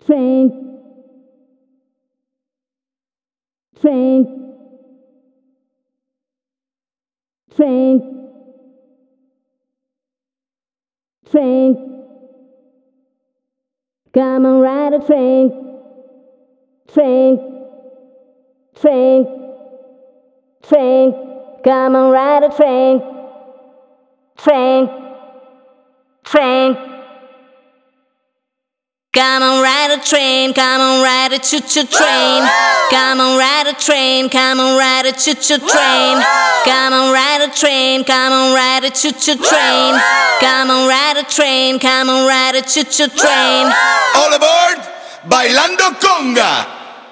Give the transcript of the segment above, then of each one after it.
train, train, train, train. Come on, ride a train, train, train, train. Come on, ride a train, train, train. Come on, ride a train, come on, ride a choo-choo train. Come on, ride a train, come on, ride a choo-choo train. Come on, ride a train, come on, ride a choo-choo train. Come on, ride a train, come on, ride a choo-choo train. All aboard, Bailando Conga.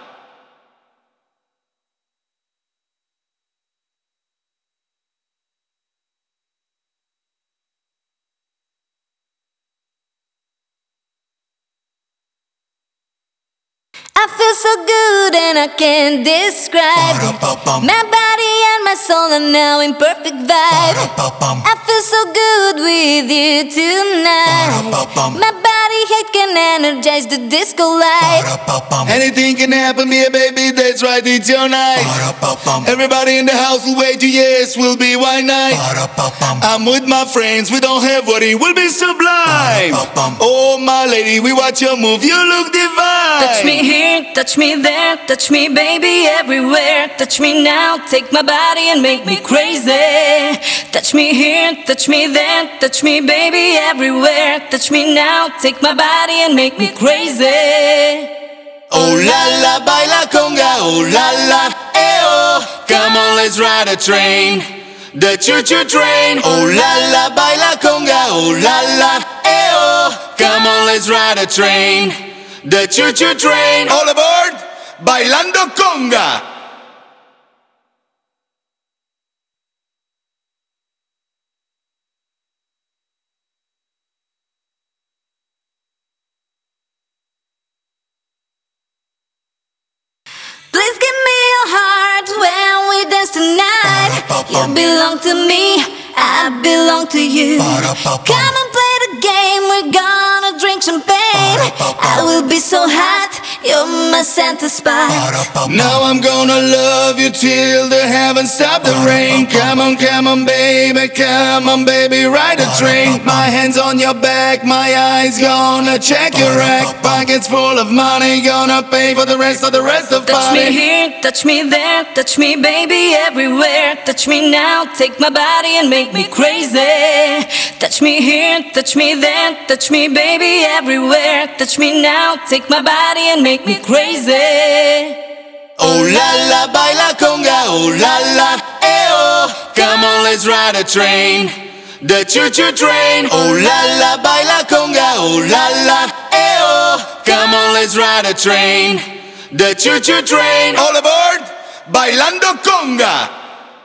I feel so good and I can't describe it. My body and my soul are now in perfect vibe. I feel so good with you tonight. My body head can energize the disco light. Anything can happen here, baby, that's right, it's your night. Everybody in the house will wait 2 years, will be one night. I'm with my friends, we don't have what it will be sublime. Oh my lady, we watch your move, you look divine. Touch me here, touch me there, touch me baby everywhere. Touch me now, take my body and make me crazy. Touch me here, touch me there, touch me baby everywhere. Touch me now, take my body and make me crazy. Oh la la, baila conga, oh la la, eh oh. Come on, let's ride a train, the choo-choo train. Oh la la, baila conga, oh la la, eh oh. Come on, let's ride a train, the choo-choo train. All aboard, Bailando Conga. Please give me your heart when we dance tonight. You belong to me, I belong to you. Come and play the game, we're gonna drink champagne. I will be so hot, you're my center spot. Now I'm gonna love you till the heavens stop the rain. Come on baby, ride a train. My hands on your back, my eyes gonna check your rack. Pockets full of money, gonna pay for the rest of the party. Touch me here, touch me there, touch me baby everywhere. Touch me now, take my body and make me crazy. Touch me here, touch me there, touch me baby everywhere. Touch me now, take my body and make me crazy. Oh la la, baila conga, oh la la, eh oh. Come on, let's ride a train, the choo-choo train. Oh la la, baila conga, oh la la, eh oh. Come on, let's ride a train, the choo-choo train. All aboard, Bailando Conga.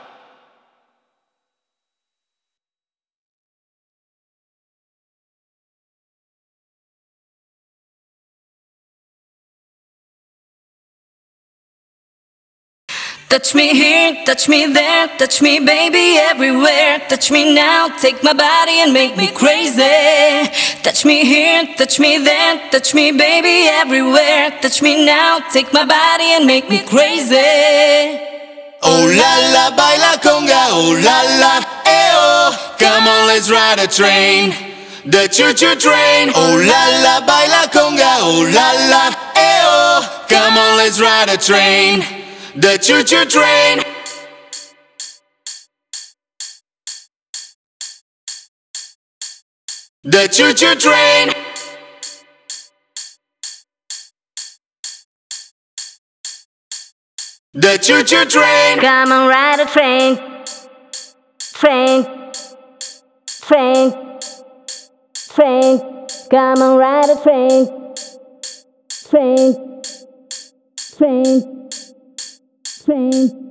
Touch me here, touch me there, touch me baby everywhere. Touch me now, take my body and make me crazy. Touch me here, touch me there, touch me baby everywhere. Touch me now, take my body and make me crazy. Oh la la, baila conga, oh la la, eh oh. Come on, let's ride a train, the choo-choo train. Oh la la, baila conga, oh la la, eh oh. Come on, let's ride a train, the choo-choo train. The choo-choo train. The choo-choo train. Come on, ride a train, train, train, train. Come on, ride a train, train, train, train.